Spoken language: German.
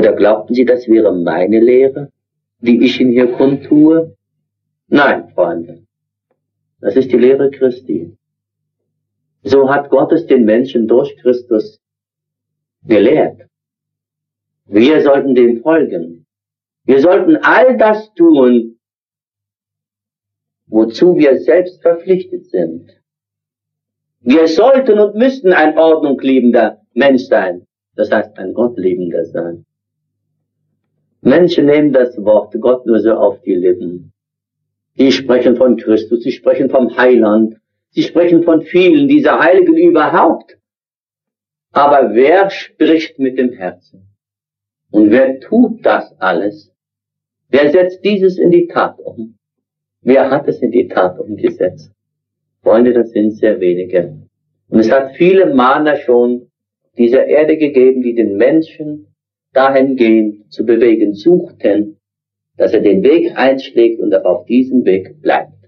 Oder glaubten Sie, das wäre meine Lehre, die ich Ihnen hier kundtue? Nein, Freunde, das ist die Lehre Christi. So hat Gott es den Menschen durch Christus gelehrt. Wir sollten dem folgen. Wir sollten all das tun, wozu wir selbst verpflichtet sind. Wir sollten und müssten ein ordnungliebender Mensch sein, das heißt ein gottliebender sein. Menschen nehmen das Wort Gott nur so auf die Lippen. Sie sprechen von Christus, sie sprechen vom Heiland, sie sprechen von vielen dieser Heiligen überhaupt. Aber wer spricht mit dem Herzen? Und wer tut das alles? Wer setzt dieses in die Tat um? Wer hat es in die Tat umgesetzt? Freunde, das sind sehr wenige. Und es hat viele Mahner schon dieser Erde gegeben, die den Menschen dahingehend zu bewegen suchten, dass er den Weg einschlägt und er auf diesem Weg bleibt.